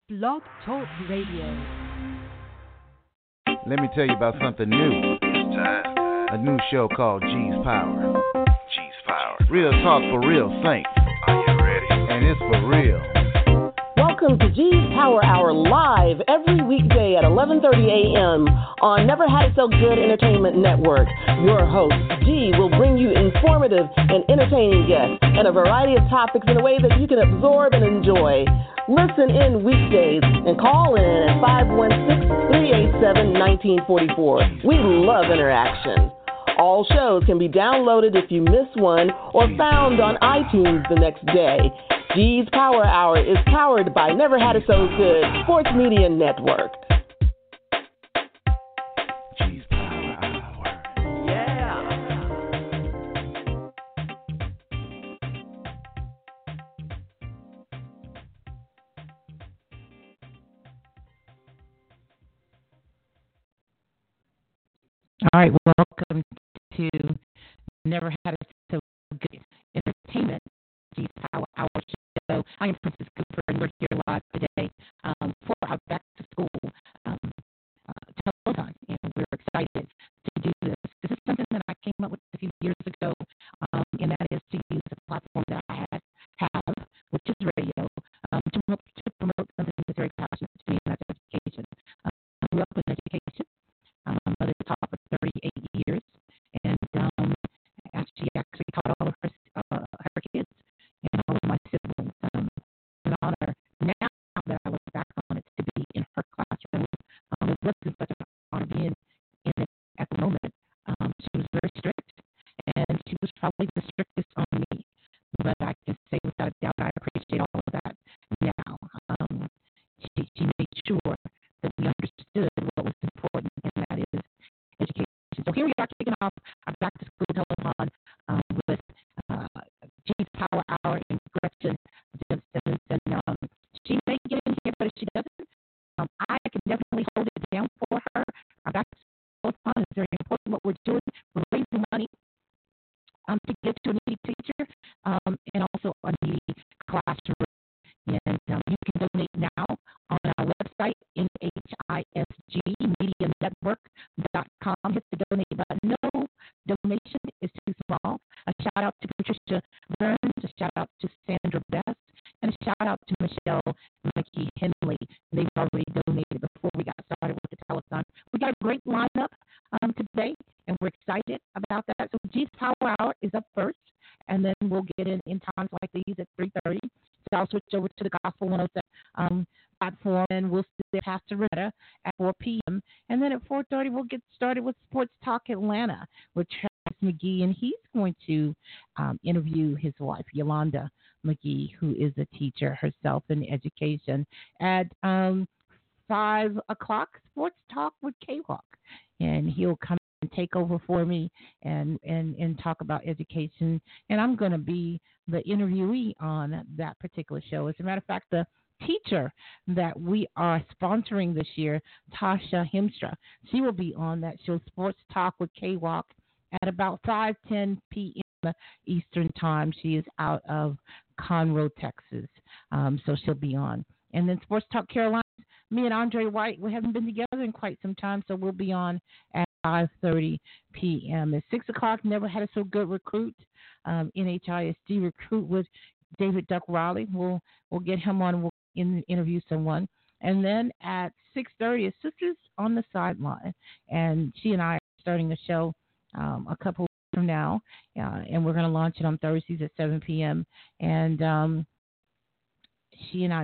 Blog Talk Radio. Let me tell you about something new. It's time. A new show called G's Power. G's Power. Real talk for real saints. Are you ready? And it's for real. Welcome to G's Power Hour live every weekday at 11:30 a.m. on Never Had It So Good Entertainment Network. Your host, G, will bring you informative and entertaining guests and a variety of topics in a way that you can absorb and enjoy. Listen in weekdays and call in at 516-387-1944. We love interaction. All shows can be downloaded if you miss one or found on iTunes the next day. G's Power Hour is powered by Never Had It So Good Sports Media Network. G's Power Hour. Yeah. All right, welcome to Never Had It So Good Entertainment, G's Power Hour show. I am Princess Cooper, and we're here live today for our back to school telethon, and we're excited to do this. This is something that I came up with a few years ago, and that is to use a platform that I have, which is radio, to promote something that's very passionate to me, and that's education. I grew up in education. Mother taught for 38 years, and she actually taught all of her kids and all of my siblings. An honor now that I look back on it to be in her classroom. It wasn't such an honor being in it at the moment. She was very strict, and she was probably the strictest on me. But I can say without a doubt, I appreciate all of that now. She made sure that we understood what was important, and that is education. So here we are kicking off our back to school telethon with G's Power Hour and Gretchen Simpson. And she may get in here, but if she doesn't, I can definitely hold it down for her. Our back to school telethon is very important. What we're doing, we're raising money to give to a needy teacher and also a needy classroom. And you can donate now on our website, NHISGmedianetwork.com. Hit the donate button. No donation is too small. A shout out to Patricia Burns, a shout out to Sandra Best, and a shout out to Michelle Mickey Henley. They've already donated before we got started with the telethon. We got a great lineup today, and we're excited about that. So G's Power Hour is up first, and then we'll get in times like these at 3:30. So I'll switch over to the Gospel 107 platform, and we'll see Pastor Renetta at 4 p.m. And then at 4:30, we'll get started with Sports Talk Atlanta with Travis McGee, and he's going to interview his wife, Yolanda McGee, who is a teacher herself in education. At 5 o'clock, Sports Talk with K-Walk, and he'll come and take over for me and talk about education. And I'm going to be the interviewee on that particular show. As a matter of fact, the teacher that we are sponsoring this year, Tasha Hemstra, she will be on that show, Sports Talk with K-Walk, at about 5:10 p.m. Eastern Time. She is out of Conroe, Texas, so she'll be on. And then Sports Talk Carolina, me and Andre White, we haven't been together in quite some time, so we'll be on at 5:30 p.m. At 6 o'clock, Never Had It So Good Recruit, NHISG Recruit with David Duck Riley. We'll get him on. We'll interview someone. And then at 6:30 is Sisters on the Sideline. And she and I are starting a show a couple weeks from now. And we're going to launch it on Thursdays at 7 p.m. And she and I,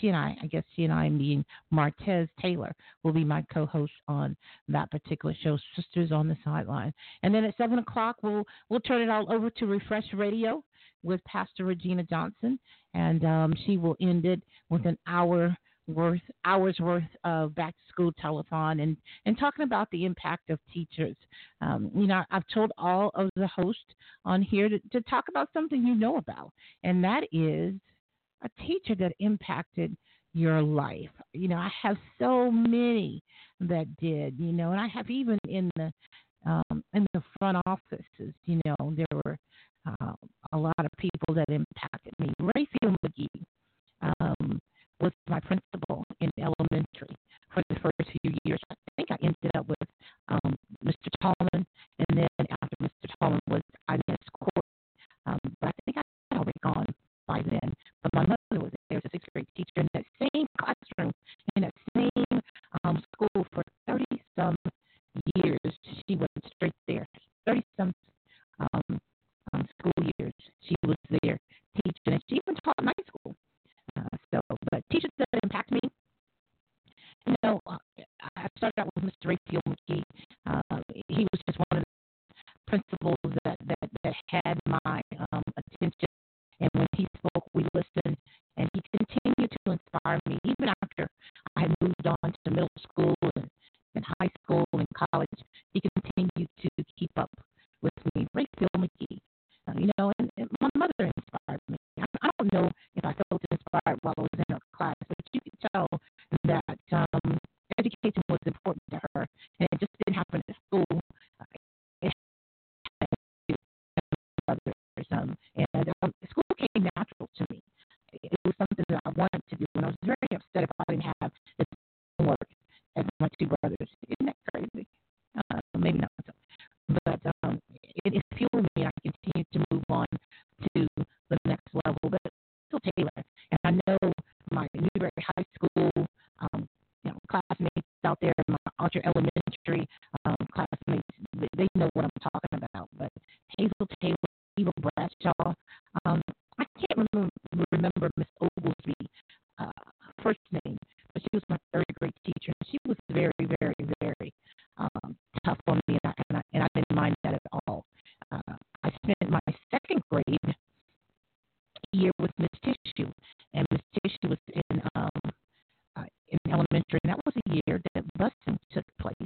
meaning Martez Taylor, will be my co-host on that particular show, Sisters on the Sideline. And then at 7 o'clock, we'll turn it all over to Refresh Radio with Pastor Regina Johnson, and she will end it with an hour's worth of back to school telethon and talking about the impact of teachers. I've told all of the hosts on here to talk about something you know about, and that is a teacher that impacted your life. I have so many that did, and I have even in the front offices, there were a lot of people that impacted me. Rayfield McGee was my principal in elementary for the first few years. I think I ended up with Mr. Tallman, and then after Mr. Tallman was Inez Court. But I think I had already gone by then. But my mother was there as a sixth grade teacher in that same classroom, in that same school for 30-some years. She went straight there. 30-some school years she was there teaching, and she even taught night school. But teachers that impact me, you know, I started out with Mr. Raphael McGee. He was just one of the principals that had my attention, and when he spoke, we listened, and he continued to inspire me even after I had moved on to middle school and high school and college. He continued to keep up with me. Raphael McGee, and my mother inspired me. I don't know if I felt inspired while I was in her class, but you could tell that education was important to her, and it just didn't happen at school. It happened and school came natural to me. It was something that I wanted to do, and I was very upset if I didn't have the homework as my two brothers. Isn't that crazy? Maybe not so. But it fueled me, and I continued to move on to the next level. But still Taylor, and I know my Newberry High School classmates out there, my Archer Elementary classmates, they know what I'm talking about. But Hazel Taylor, Eva Bradshaw, I can't remember Miss Oglesby first name, but she was my third grade teacher, and she was very, very, very tough on me, and I didn't mind that at all. I spent my second grade year with Miss Tissue, and Miss Tissue was in elementary, and that was a year that busing took place,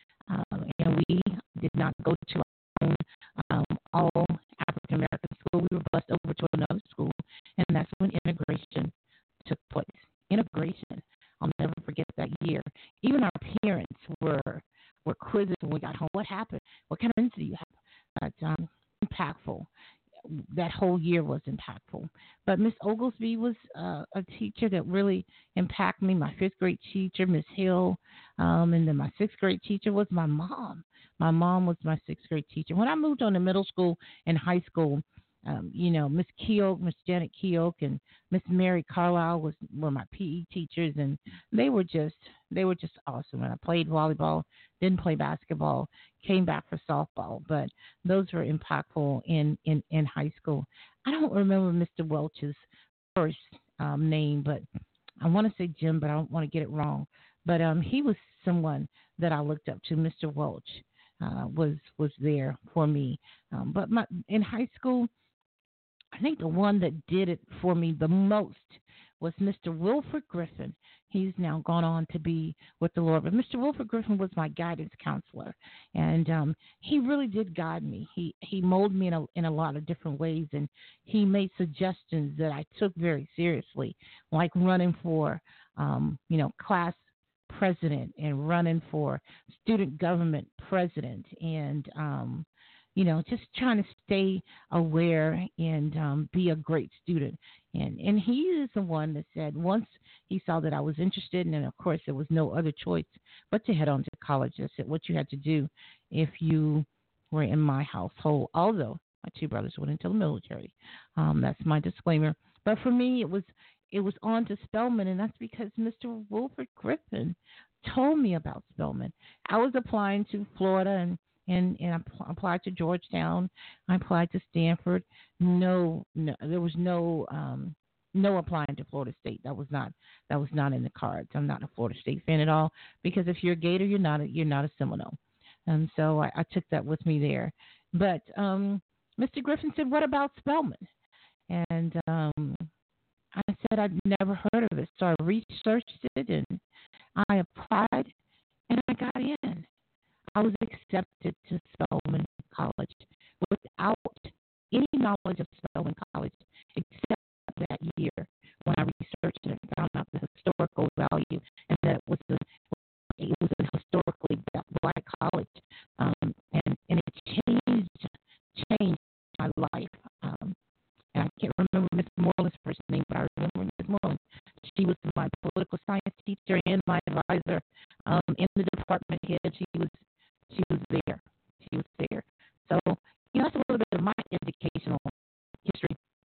and we did not go to our own all African American school. We were bused over to another school, and that's when integration took place. Integration, I'll never forget that year. Even our parents were quizzes when we got home. What happened? What kind of friends do you have? But impactful. That whole year was impactful. But Miss Oglesby was a teacher that really impacted me. My fifth grade teacher, Miss Hill, and then my sixth grade teacher was my mom. My mom was my sixth grade teacher. When I moved on to middle school and high school, Miss Keogh, Miss Janet Keogh, and Miss Mary Carlisle were my PE teachers, and they were just awesome. And I played volleyball, didn't play basketball, came back for softball, but those were impactful in high school. I don't remember Mr. Welch's first name, but I want to say Jim, but I don't want to get it wrong. But he was someone that I looked up to. Mr. Welch was there for me. But in high school, I think the one that did it for me the most was Mr. Wilford Griffin. He's now gone on to be with the Lord. But Mr. Wilford Griffin was my guidance counselor, and he really did guide me. He molded me in a lot of different ways, and he made suggestions that I took very seriously, like running for, class president and running for student government president, and just trying to stay aware and be a great student. And he is the one that said once he saw that I was interested, and of course there was no other choice but to head on to college. I said what you had to do if you were in my household, although my two brothers went into the military. That's my disclaimer. But for me, it was on to Spelman, and that's because Mr. Wilford Griffin told me about Spelman. I was applying to Florida and I applied to Georgetown. I applied to Stanford. No, there was no applying to Florida State. That was not in the cards. I'm not a Florida State fan at all, because if you're a Gator, you're not a Seminole. And so I took that with me there. But Mr. Griffin said, "What about Spelman?" And I said I'd never heard of it. So I researched it and I applied and I got in. I was accepted to Spelman College without any knowledge of Spelman College, except that year when I researched it and found out the historical value, and that it was a historically black college, and it changed my life. And I can't remember Miss Moreland's first name, but I remember Miss Moreland. She was my political science teacher and my advisor in the department head. She was there. She was there. So, that's a little bit of my educational history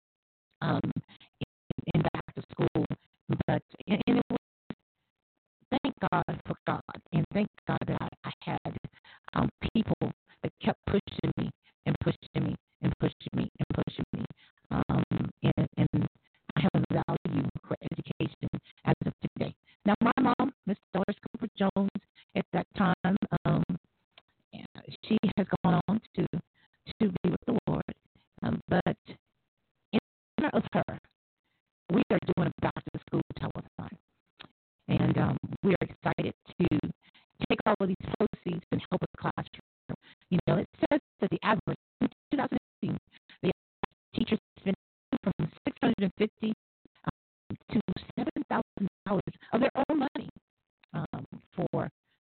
in back to school. But and it was, thank God for God, and thank God that I had people that kept pushing me and pushing me and pushing me and pushing me. And I have a value for education as of today. Now, my mom, Miss Doris Cooper Jones, at that time, she has gone on to be with the Lord. But in honor of her, we are doing a back to school telethon. And we are excited to take all of these proceeds and help a classroom. It says that the average in 2018, the teachers spent from $650 to $7,000 of their own money for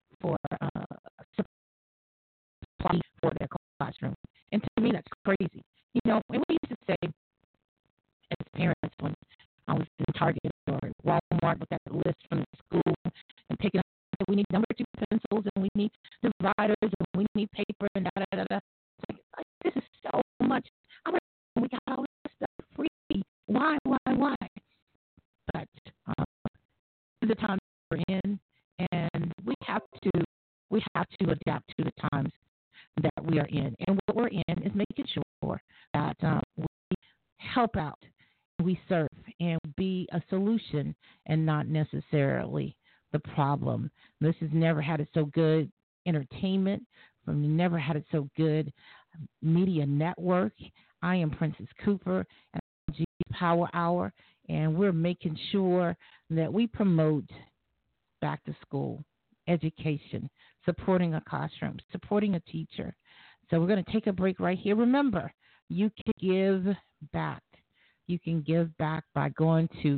supply for their classroom. And to me, that's crazy. And we used to say as parents when I was in Target or Walmart with that list from the school and picking up, we need number 2 pencils and we need dividers and we need paper and da-da-da-da. It's like, this is so much. We got all this stuff free. Why? But the time we're in, and we have to adapt to the times that we are in. And what we're in is making sure that we help out, we serve, and be a solution and not necessarily the problem. This has Never Had It So Good Entertainment from Never Had It So Good Media Network. I am Princess Cooper, and I'm G Power Hour, and we're making sure that we promote back to school education, supporting a classroom, supporting a teacher. So we're going to take a break right here. Remember, you can give back. You can give back by going to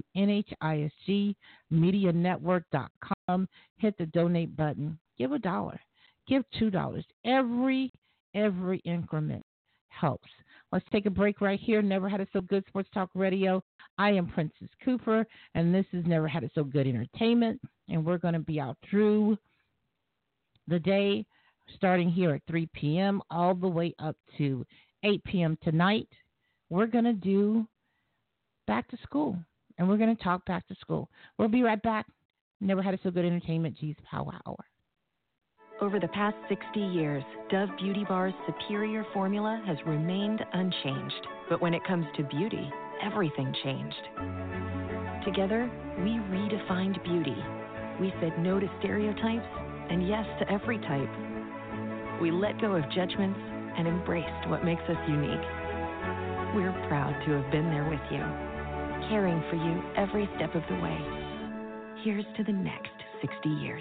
NHISGmedianetwork.com, hit the donate button, give $1, give $2. Every increment helps. Let's take a break right here. Never Had It So Good Sports Talk Radio. I am Princess Cooper, and this is Never Had It So Good Entertainment, and we're going to be out through the day, starting here at 3 p.m. all the way up to 8 p.m. tonight. We're going to do back to school, and we're going to talk back to school. We'll be right back. Never Had It So Good Entertainment, G's Power Hour. Over the past 60 years, Dove Beauty Bar's superior formula has remained unchanged. But when it comes to beauty, everything changed. Together, we redefined beauty. We said no to stereotypes and yes to every type. We let go of judgments and embraced what makes us unique. We're proud to have been there with you, caring for you every step of the way. Here's to the next 60 years.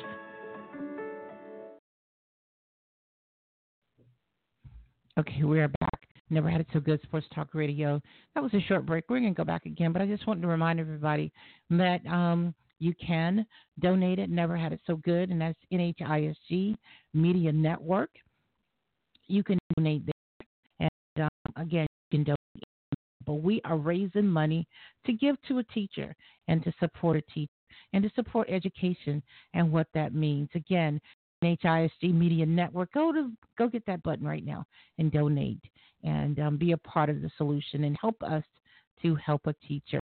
Okay, we are back. Never Had It So Good Sports Talk Radio. That was a short break. We're going to go back again, but I just wanted to remind everybody that you can donate it. Never Had It So Good, and that's NHISG Media Network. You can donate there. And again, you can donate. But we are raising money to give to a teacher and to support a teacher and to support education and what that means. Again, NHISG Media Network. Go get that button right now and donate and be a part of the solution and help us to help a teacher.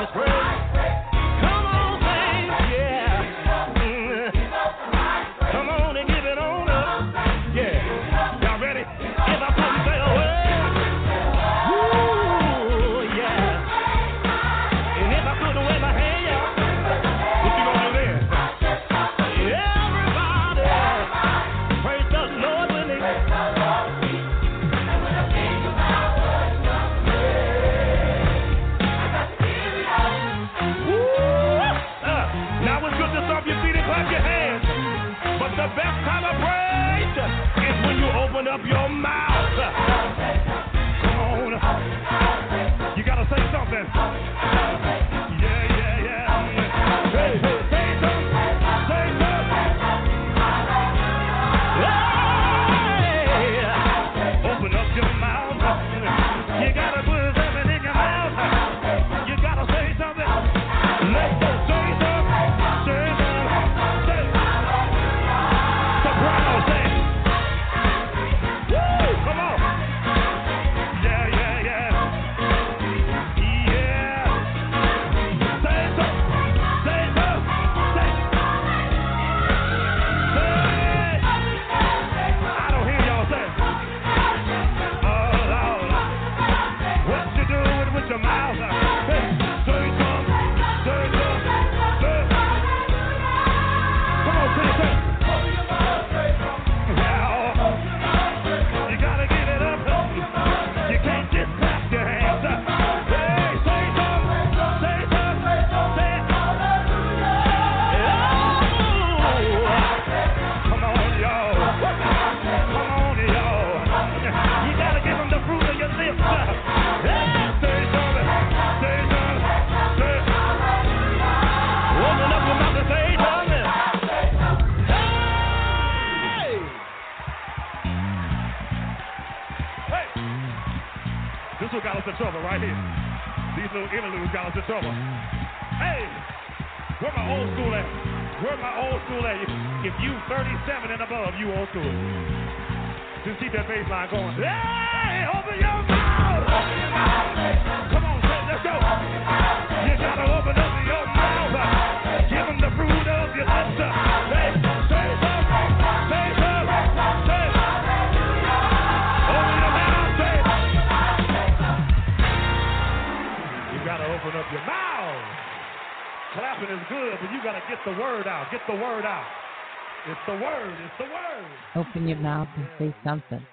Open your mouth and say something.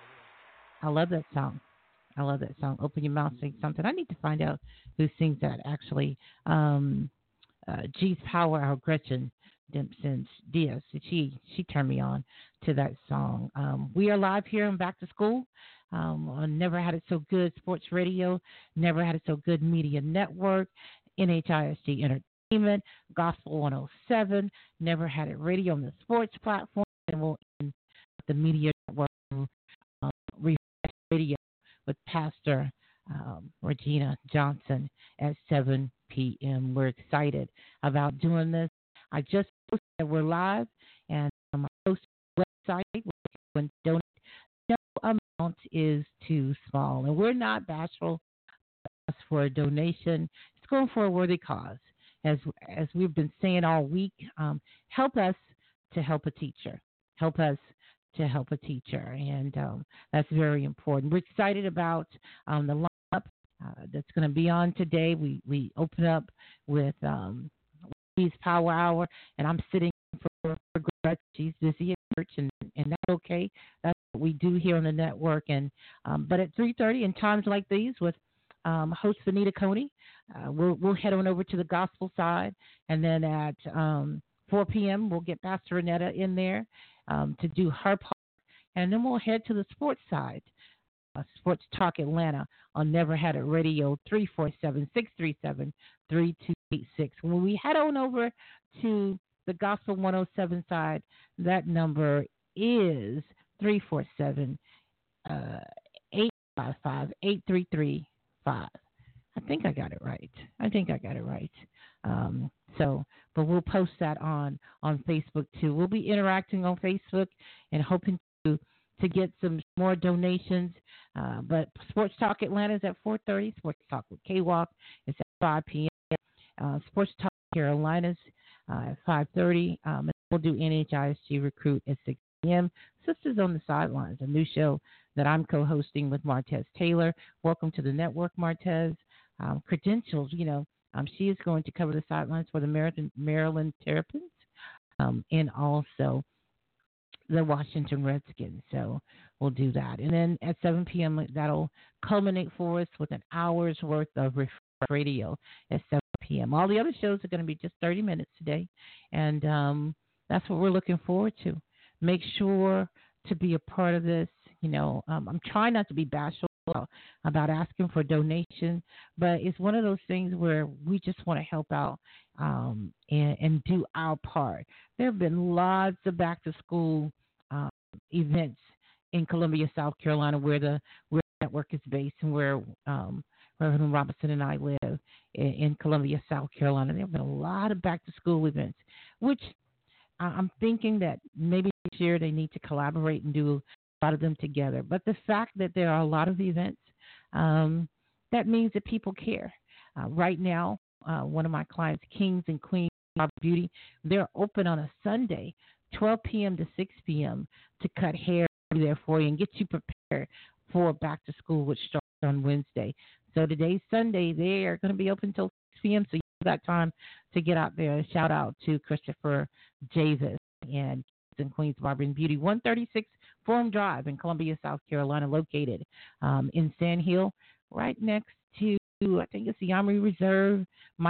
I love that song. I love that song. Open your mouth, say something. I need to find out who sings that, actually. G's Power, our Gretchen Dempsey Diaz. She turned me on to that song. We are live here on Back to School on Never Had It So Good Sports Radio, Never Had It So Good Media Network, NHISD Entertainment, Gospel 107, Never Had It Radio on the sports platform, and we'll end the media network, Refresh Radio with Pastor Regina Johnson at 7 p.m. We're excited about doing this. I just posted that we're live, and my post website where you can donate. No amount is too small, and we're not bashful for a donation. It's going for a worthy cause. As we've been saying all week, help us to help a teacher. Help us to help a teacher, and that's very important. We're excited about the lineup that's going to be on today. We open up with G's Power Hour, and I'm sitting for Gretchen. She's busy at church, and that's okay. That's what we do here on the network. And but at 3:30, in times like these, with host Vanita Coney, we'll head on over to the gospel side, and then at 4 p.m. we'll get Pastor Renetta in there to do her part, and then we'll head to the sports side. Sports Talk Atlanta on Never Had It Radio, 347-637-3286. When we head on over to the Gospel 107 side, that number is 347-855-8335. I think I got it right. But we'll post that on Facebook too. We'll be interacting on Facebook and hoping to get some more donations. But Sports Talk Atlanta is at 4:30. Sports Talk with K-Walk is at 5 p.m. Sports Talk Carolinas at 5:30. And we'll do NHISG Recruit at 6 p.m. Sisters on the Sidelines, a new show that I'm co-hosting with Martez Taylor. Welcome to the network, Martez. Credentials, she is going to cover the sidelines for the Maryland Terrapins and also the Washington Redskins. So we'll do that. And then at 7 p.m., that'll culminate for us with an hour's worth of radio at 7 p.m. All the other shows are going to be just 30 minutes today. And that's what we're looking forward to. Make sure to be a part of this. I'm trying not to be bashful about asking for donations, but it's one of those things where we just want to help out and do our part. There have been lots of back-to-school events in Columbia, South Carolina, where the network is based and where Reverend Robinson and I live in Columbia, South Carolina. There have been a lot of back-to-school events, which I'm thinking that maybe this year they need to collaborate and do a lot of them together. But the fact that there are a lot of events, that means that people care. Right now, one of my clients, Kings and Queens of Beauty, they're open on a Sunday, 12 p.m. to 6 p.m. to cut hair there for you and get you prepared for back to school, which starts on Wednesday. So today's Sunday, they are going to be open until 6 p.m. So you've got time to get out there. Shout out to Christopher Javis and Kings and Queens Barber and Beauty, 136 Forum Drive in Columbia, South Carolina, located in Sand Hill, right next to, I think it's the Army Reserve,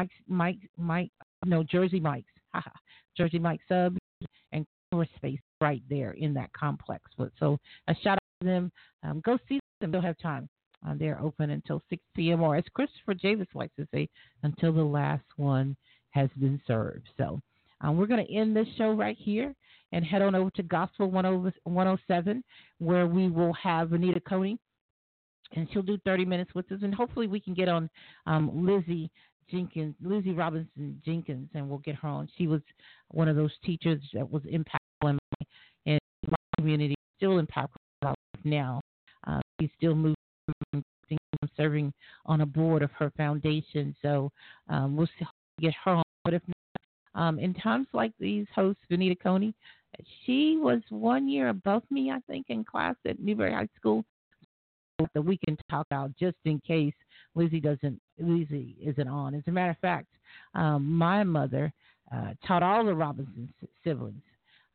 Jersey Mike's, Jersey Mike Subs, and Core Space right there in that complex. So a shout out to them. Go see them. They'll have time. They're open until 6 p.m. or, as Christopher Javis likes to say, until the last one has been served. So we're going to end this show right here and head on over to Gospel 107, where we will have Anita Coney, and she'll do 30 minutes with us, and hopefully we can get on Lizzie Robinson Jenkins, and we'll get her on. She was one of those teachers that was impactful in my community, still impactful now. She's still moving, serving on a board of her foundation, so we'll see how we get her on. But if not, in times like these, host Anita Coney, she was 1 year above me, I think, in class at Newberry High School, that we can talk about just in case Lizzie isn't on. As a matter of fact, my mother taught all the Robinson siblings.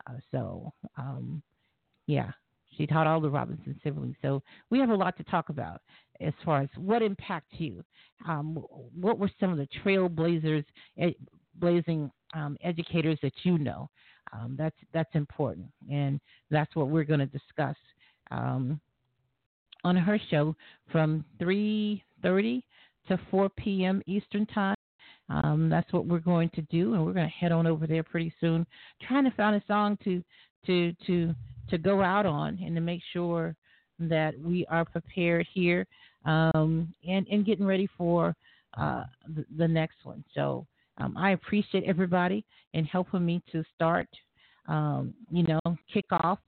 She taught all the Robinson siblings. So we have a lot to talk about as far as what impacts you. What were some of the trailblazing educators that you know? That's important, and that's what we're going to discuss on her show from 3:30 to 4 p.m. Eastern Time. That's what we're going to do, and we're going to head on over there pretty soon, trying to find a song to go out on and to make sure that we are prepared here and getting ready for the next one. So I appreciate everybody in helping me to start, kick off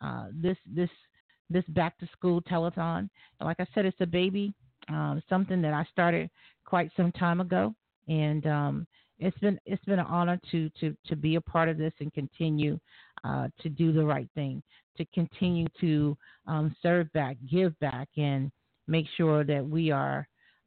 this back to school telethon. Like I said, it's a baby, something that I started quite some time ago, and it's been an honor to be a part of this and continue to do the right thing, to continue to serve back, give back, and make sure that we are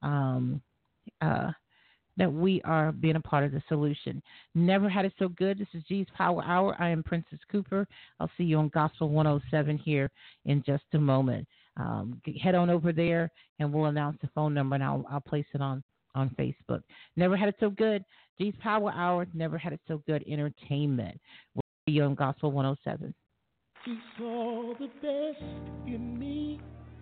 being a part of the solution. Never had it so good. This is G's Power Hour. I am Princess Cooper. I'll see you on Gospel 107 here in just a moment. Head on over there, and we'll announce the phone number, and I'll place it on Facebook. Never had it so good. G's Power Hour. Never had it so good. Entertainment. We'll see you on Gospel 107. He saw the best in me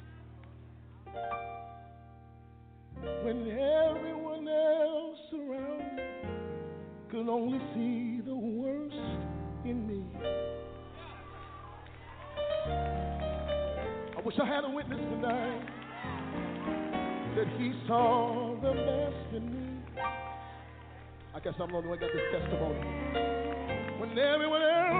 when everyone else around me could only see the worst in me. I wish I had a witness tonight that he saw the best in me. I guess I'm the only one that got this testimony. When everyone else